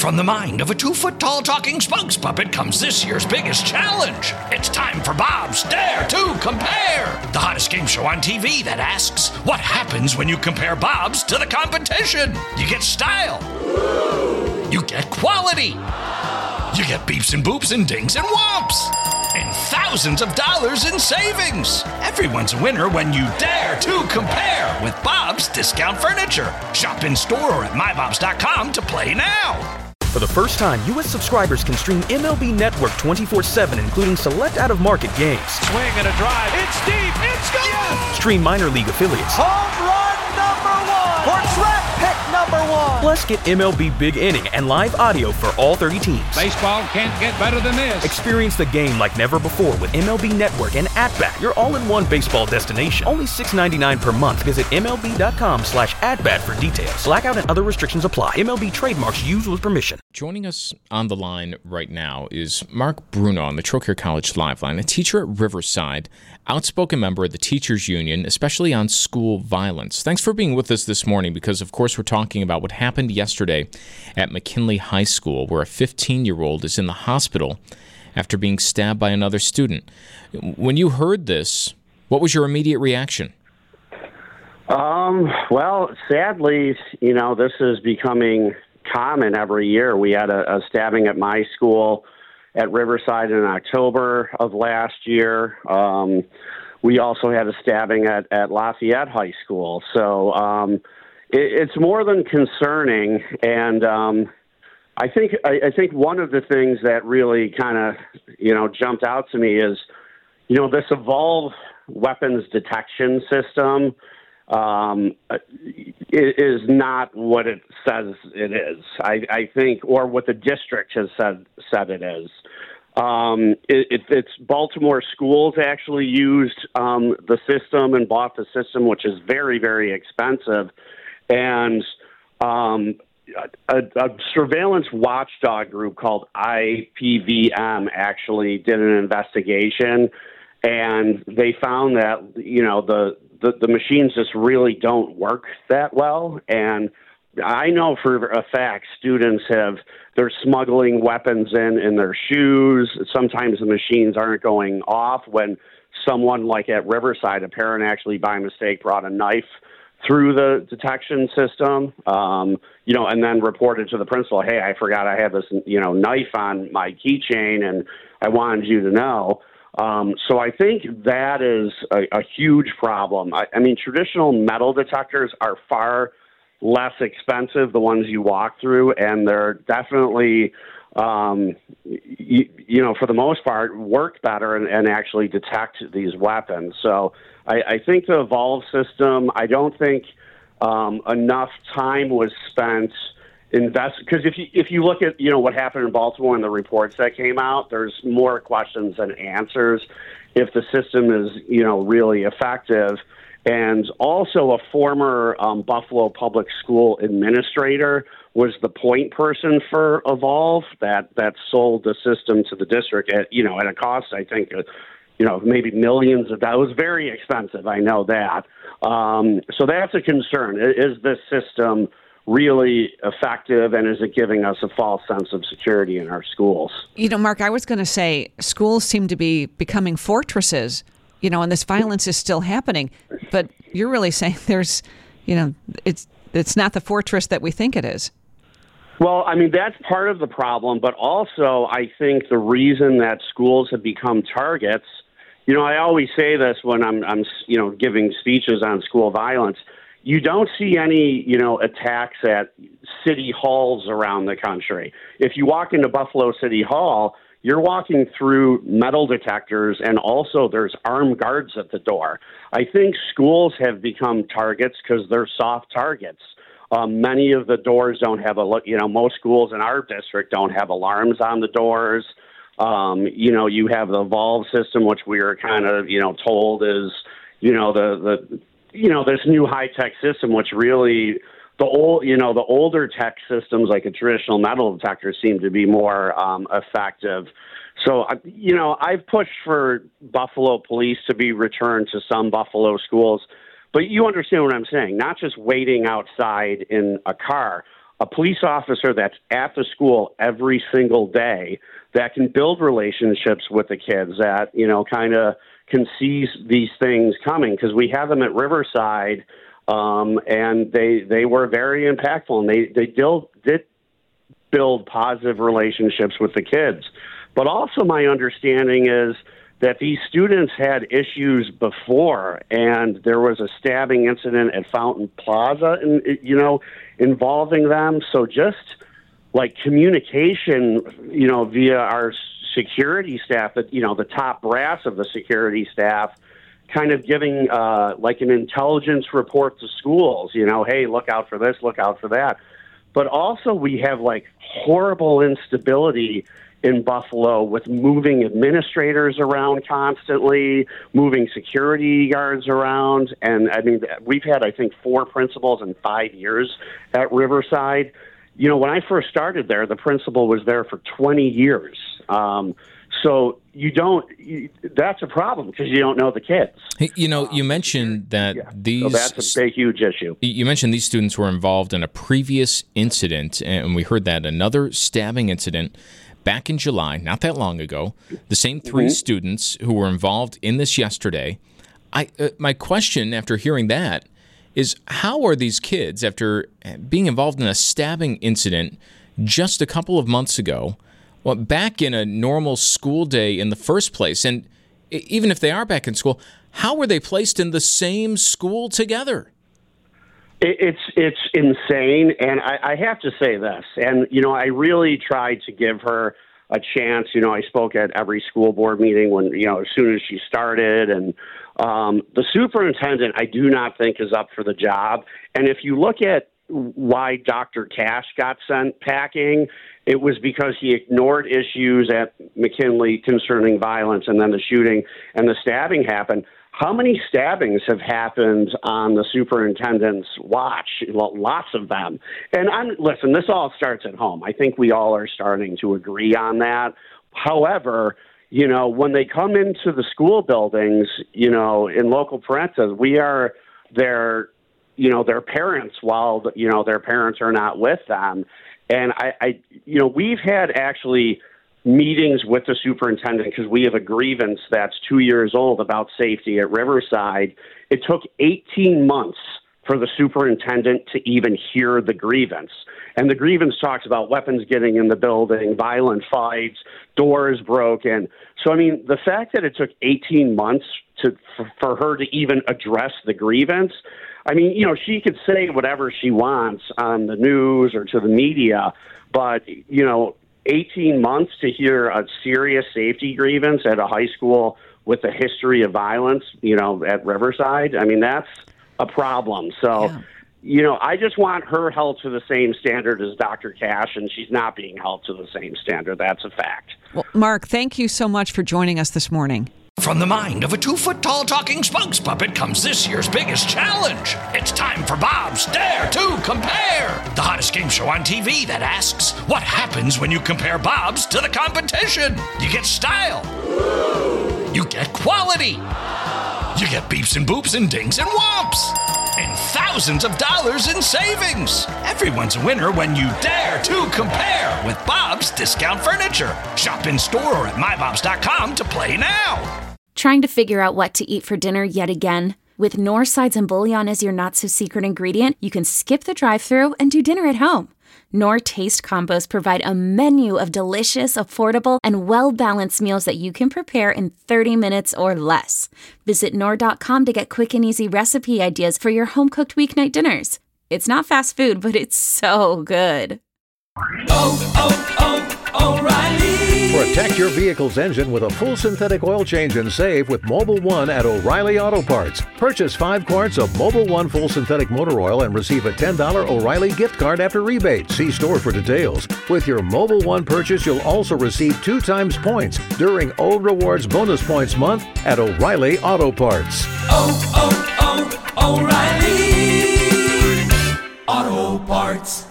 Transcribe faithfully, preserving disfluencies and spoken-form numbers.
From the mind of a two-foot-tall talking spokes puppet comes this year's biggest challenge. It's time for Bob's Dare to Compare, the hottest game show on T V that asks, what happens when you compare Bob's to the competition? You get style. You get quality. You get beeps and boops and dings and whomps. And thousands of dollars in savings. Everyone's a winner when you dare to compare with Bob's Discount Furniture. Shop in store or at my bobs dot com to play now. For the first time, U S subscribers can stream M L B Network twenty-four seven, including select out-of-market games. Swing and a drive. It's deep. It's gone. Yes! Stream minor league affiliates. Home run number one. Or track pick number one. Plus, get M L B Big Inning and live audio for all thirty teams. Baseball can't get better than this. Experience the game like never before with M L B Network and At-Bat, your all-in-one baseball destination. Only six dollars and ninety-nine cents per month. Visit M L B dot com slash at-bat for details. Blackout and other restrictions apply. M L B trademarks used with permission. Joining us on the line right now is Mark Bruno on the Trocaire College Live Line, a teacher at Riverside, outspoken member of the Teachers Union, especially on school violence. Thanks for being with us this morning because, of course, we're talking about what happened yesterday at McKinley High School, where a fifteen-year-old is in the hospital after being stabbed by another student. When you heard this, what was your immediate reaction? Um, well, sadly, you know, this is becoming common every year. We had a, a stabbing at my school at Riverside in October of last year. Um, we also had a stabbing at, at Lafayette High School. So um, it, it's more than concerning. And um, I think I, I think one of the things that really kind of, you know, jumped out to me is, you know, this evolved weapons detection system um, is not what it says it is. I, I think, or what the district has said said it is. Um, it, it, it's Baltimore schools actually used um, the system and bought the system, which is very, very expensive. And um, a, a surveillance watchdog group called I P V M actually did an investigation, and they found that, you know, the The, the machines just really don't work that well. And I know for a fact students have, they're smuggling weapons in in their shoes. Sometimes the machines aren't going off when someone like at Riverside, a parent actually by mistake brought a knife through the detection system, um, you know, and then reported to the principal, hey, I forgot I had this, you know, knife on my keychain and I wanted you to know. Um, so I think that is a, a huge problem. I, I mean, traditional metal detectors are far less expensive, the ones you walk through, and they're definitely, um, you, you know, for the most part, work better and, and actually detect these weapons. So I, I think the Evolve system, I don't think um, enough time was spent invest because if you if you look at, you know, what happened in Baltimore and the reports that came out, there's more questions than answers if the system is, you know, really effective. And also a former um, Buffalo Public School administrator was the point person for Evolve that that sold the system to the district at, you know, at a cost, I think, uh, you know, maybe millions of dollars. It was very expensive. I know that. Um, so that's a concern. Is this system really effective, and is it giving us a false sense of security in our schools? You know, Mark, I was going to say schools seem to be becoming fortresses, you know, and this violence is still happening. But you're really saying there's, you know, it's it's not the fortress that we think it is. Well, I mean, that's part of the problem, but also I think the reason that schools have become targets, you know, I always say this when I'm, I'm you know, giving speeches on school violence. You don't see any, you know, attacks at city halls around the country. If you walk into Buffalo City Hall, you're walking through metal detectors, and also there's armed guards at the door. I think schools have become targets because they're soft targets. Um, many of the doors don't have a, you know, most schools in our district don't have alarms on the doors. Um, you know, you have the Evolve system, which we are kind of, you know, told is, you know, the, the, you know, this new high-tech system, which really the old, you know, the older tech systems like a traditional metal detector seem to be more um, effective. So, you know, I've pushed for Buffalo police to be returned to some Buffalo schools, but you understand what I'm saying, not just waiting outside in a car. a police officer that's at the school every single day that can build relationships with the kids, that, you know, kind of can see these things coming, because we have them at Riverside, um, and they they were very impactful, and they, they did, did build positive relationships with the kids. But also my understanding is that these students had issues before, and there was a stabbing incident at Fountain Plaza, and you know, involving them. So just like communication, you know, via our security staff, that, you know, the top brass of the security staff, kind of giving uh, like an intelligence report to schools, you know, hey, look out for this, look out for that. But also we have like horrible instability in Buffalo with moving administrators around constantly, moving security guards around. And I mean, we've had, I think, four principals in five years at Riverside. You know, when I first started there, the principal was there for twenty years. Um, so you don't, you, that's a problem because you don't know the kids. Hey, you know, you mentioned that yeah. these... So that's a big, huge issue. You mentioned these students were involved in a previous incident, and we heard that, another stabbing incident back in July, not that long ago. The same three mm-hmm. students who were involved in this yesterday. I, uh, my question after hearing that is, how are these kids, after being involved in a stabbing incident just a couple of months ago, well, back in a normal school day in the first place? And even if they are back in school, how were they placed in the same school together? It's it's insane, and I, I have to say this, and, you know, I really tried to give her a chance. You know, I spoke at every school board meeting when, you know, as soon as she started, and um, the superintendent, I do not think, is up for the job. And if you look at why Doctor Cash got sent packing, it was because he ignored issues at McKinley concerning violence, and then the shooting and the stabbing happened. How many stabbings have happened on the superintendent's watch? Lots of them. And I'm, listen, this all starts at home. I think we all are starting to agree on that. However, you know, when they come into the school buildings, you know, in local parental, we are their, you know, their parents while, you know, their parents are not with them. And I, I you know, we've had actually meetings with the superintendent because we have a grievance that's two years old about safety at Riverside. It took eighteen months for the superintendent to even hear the grievance. And the grievance talks about weapons getting in the building, violent fights, doors broken. So, I mean, the fact that it took eighteen months to for, for her to even address the grievance, I mean, you know, she could say whatever she wants on the news or to the media, but, you know, eighteen months to hear a serious safety grievance at a high school with a history of violence, you know, at Riverside, I mean, that's a problem. So, yeah. you know, I just want her held to the same standard as Doctor Cash, and she's not being held to the same standard. That's a fact. Well, Mark, thank you so much for joining us this morning. From the mind of a two-foot-tall talking spokes puppet comes this year's biggest challenge. It's time for Bob's Dare to Compare, the hottest game show on T V that asks, what happens when you compare Bob's to the competition? You get style. You get quality. You get beeps and boops and dings and whomps. And thousands of dollars in savings. Everyone's a winner when you dare to compare with Bob's Discount Furniture. Shop in store or at my bobs dot com to play now. Trying to figure out what to eat for dinner yet again? With Knorr sides and bouillon as your not-so-secret ingredient, you can skip the drive-thru and do dinner at home. Knorr Taste Combos provide a menu of delicious, affordable, and well-balanced meals that you can prepare in thirty minutes or less. Visit Knorr dot com to get quick and easy recipe ideas for your home-cooked weeknight dinners. It's not fast food, but it's so good. Oh, oh, oh, O'Reilly. Protect your vehicle's engine with a full synthetic oil change and save with Mobil one at O'Reilly Auto Parts. Purchase five quarts of Mobil one full synthetic motor oil and receive a ten dollars O'Reilly gift card after rebate. See store for details. With your Mobil one purchase, you'll also receive two times points during O Rewards Bonus Points Month at O'Reilly Auto Parts. Oh, oh, oh, O'Reilly Auto Parts.